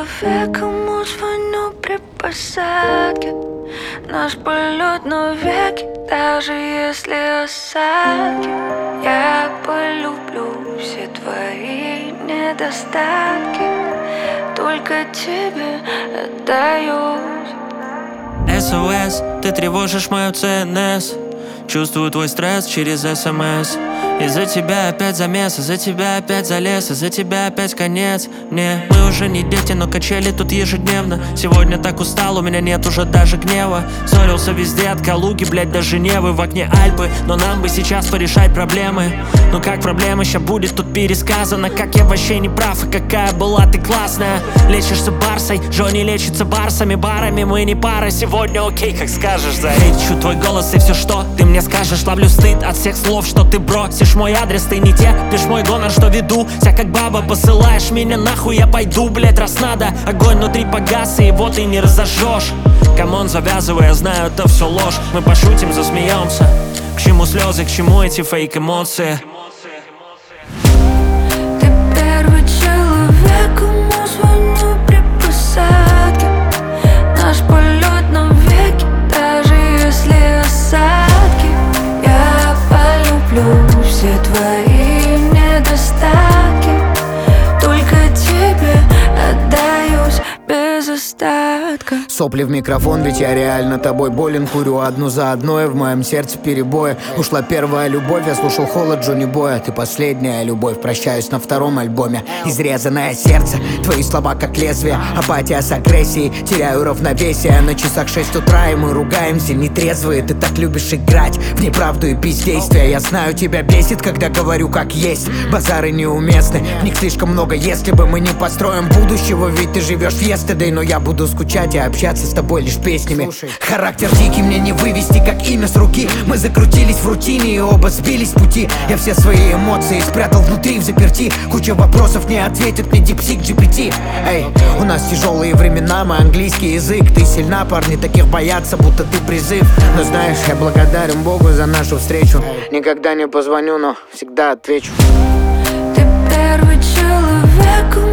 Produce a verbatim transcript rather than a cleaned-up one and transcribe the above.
человеком звоню при посадке. Наш полет навеки, даже если осадки. Я полюблю все твои недостатки, только тебе отдаюсь. СОС, ты тревожишь мою ценность. Чувствую твой стресс через СМС. Из-за тебя опять замес, из-за тебя опять залез, из-за тебя опять конец мне. Мы уже не дети, но качели тут ежедневно. Сегодня так устал, у меня нет уже даже гнева. Ссорился везде, от Калуги, блять, до Женевы. В окне Альпы, но нам бы сейчас порешать проблемы. Ну как проблема ща будет тут пересказано. Как я вообще не прав и какая была ты классная. Лечишься барсой, Джонни лечится барсами. Барами мы не пара, сегодня окей, как скажешь, заречу твой голос и все, что ты мне скажешь. Ловлю стыд от всех слов, что ты бросишь мой адрес. Ты не терпишь мой гонор, что веду ся как баба. Посылаешь меня нахуй, я пойду, блять, раз надо. Огонь внутри погас, и его ты не разожжешь. Камон, завязывай, я знаю, это все ложь. Мы пошутим, засмеемся. К чему слезы, к чему эти фейк эмоции? Ты первый человек, кому звоню при посадке. Наш полет навеки, даже если осадки. Я полюблю все твои недостатки, только тебе отдаюсь без остатка. Сопли в микрофон, ведь я реально тобой болен. Курю одну за одной, в моем сердце перебои. Ушла первая любовь, я слушал холод Джонни Боя. Ты последняя любовь, прощаюсь на втором альбоме. Изрезанное сердце, твои слова как лезвие. Апатия с агрессией, теряю равновесие. На часах шесть утра, и мы ругаемся нетрезвые. Ты так любишь играть в неправду и бездействие. Я знаю, тебя бесит, когда говорю как есть. Базары неуместны, в них слишком много если бы. Мы не построим будущего, ведь ты живешь в yesterday. Но я буду скучать и общаться с тобой лишь песнями. Слушай. Характер дикий, мне не вывести как имя с руки. Мы закрутились в рутине и оба сбились с пути. Я все свои эмоции спрятал внутри в заперти. Куча вопросов не ответит мне дипсик джи пи ти. Эй, у нас тяжелые времена, мы английский язык. Ты сильна, парни таких боятся, будто ты призыв. Но знаешь, я благодарен Богу за нашу встречу. Никогда не позвоню, но всегда отвечу. Ты первый человек,